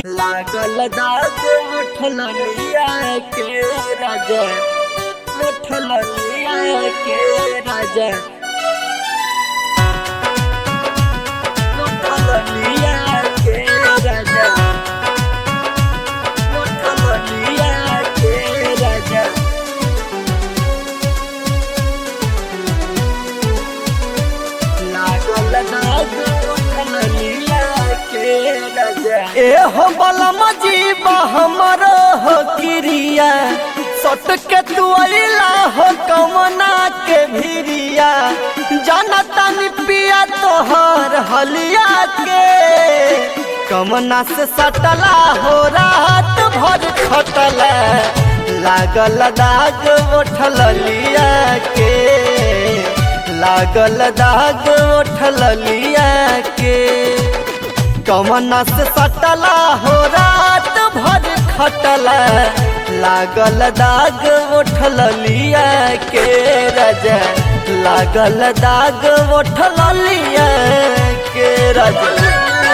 लागल दाग मुठलिया के राजा, मुठलिया के राजा, मुठलिया के राजा, मुठलिया के राजा। लागल दाग मुठलिया के राजा। एहो बलम जीवा हमरो हो किरिया सट के तू अइला हो कमना के भिरिया जानता नि पिया तोहर हलिया के कमना से सटला हो रात भर खटला लागल दाग उठल लिया के लागल दाग उठल लिया के कमना से सटला हो रात भर खटला लागल दाग उठल लिया के राजा, लागल दाग उठल लिया के राजा।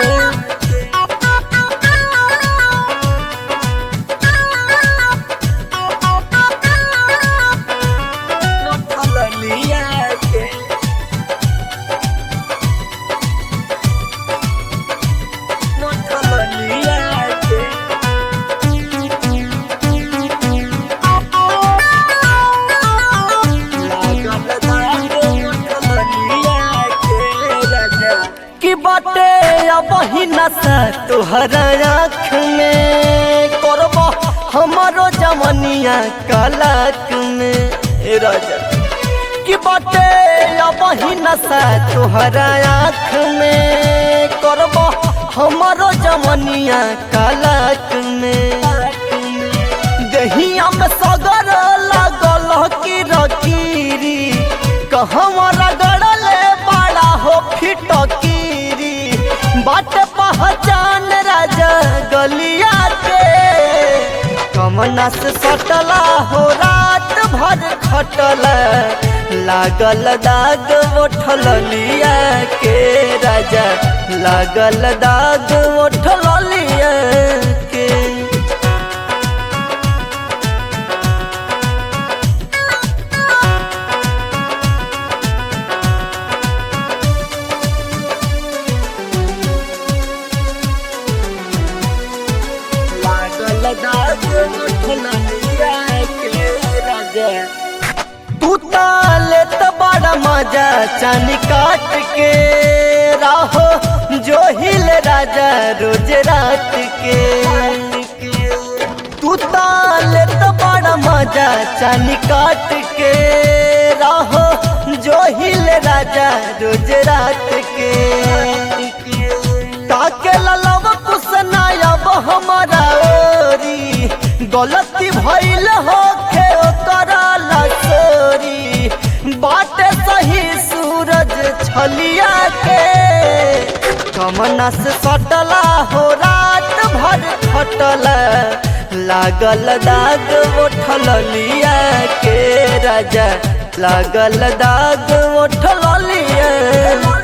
बाटे अबही नशा तुहरा आँख में करब हमारो जवनिया कालक में ए राजा कि बाटे अबही नशा तुहरा आँख में करब हमारो जवनिया कालक में दहिया में सगर लागल की रकीरी कहवा रगड़ले बड़ा हो फिटकी बाट पहचान राजा गलिया के कमना से सटला हो रात भर खटला लागल दाग उठल लिया के राजा, लागल दाग उठल लिया के। तू ताले तो बड़ा मजा चानी काट के राहो जो हिल राजा रोज रात के तू ताले तो बड़ा मजा चानी काट के राहो जो हिल राजा रोज रात के ताके ललव कुछ ना अब हमारा ओरी गलती भइल हो के ओकरा लसोरी बाटे सही सूरज छलिया के कमना से सटला हो रात भर खटला लागल दाग उठल लिया के राजा, लागल दाग उठल लिया।